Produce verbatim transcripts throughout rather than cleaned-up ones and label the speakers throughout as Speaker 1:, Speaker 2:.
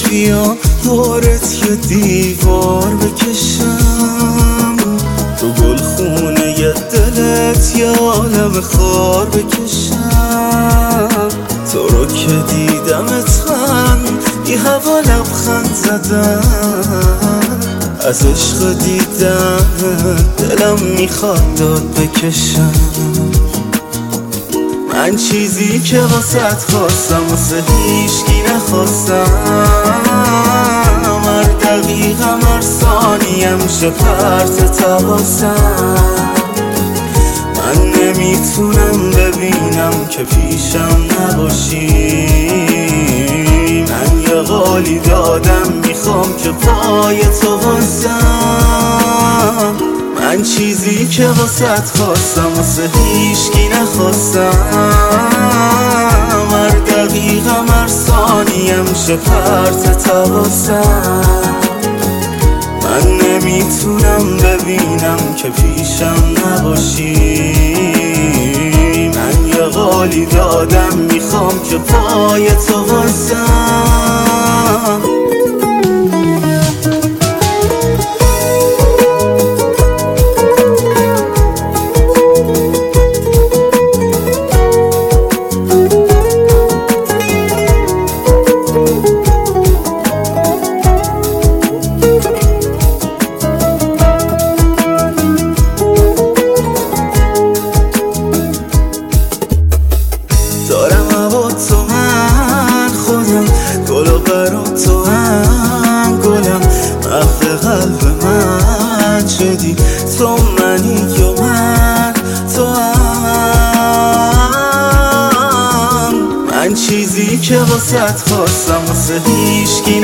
Speaker 1: بیا دورت یه دیوار بکشم، تو گلخونه ی دلت یه عالم خار بکشم. تو رو که دیدمت من بی هوا لبخند زدم، از عشق دیدم دلم میخواد داد بکشم. من چیزی که واسط خواستم واسه هیچکی نخواستم، هر دقیقم هر ثانیم شه پرت تواسم. من نمیتونم ببینم که پیشم نباشی، من یه قولی دادم میخوام که پای تو واسم. من چیزی که واسط خواستم واسه هیچکی نخواستم، هر دقیقم هر ثانیم شه پرت تواسم. من نمیتونم ببینم که پیشم نباشی، من یه قولی دادم میخوام که پای تو واسم. دارم هوا تو من خودم، گل و برا تو هم گلم، مغز قلب من شدی تو منی یا من تو هم. من چیزی که واسط خواستم واسه هیچکی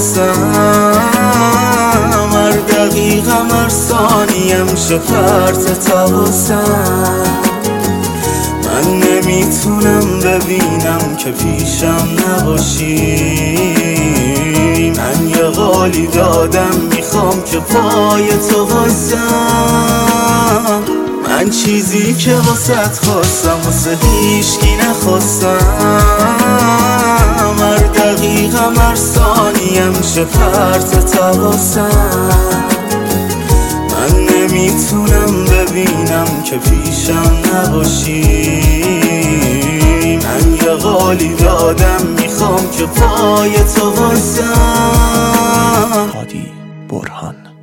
Speaker 1: نخواستم، هر دقیقم هر ثانیم شه پرت تواسم. من نمیتونم ببینم که پیشم نباشی، من یه قولی دادم میخوام که پای تو واسم. من چیزی که واسط خواستم واسه هیچکی نخواستم، هر دقیقم هر ثانیم شه پرت تواسم. من نمیتونم ببینم که پیشم نباشی، من یه قولی دادم میخوام که پای تو واسم.
Speaker 2: هادی برهان.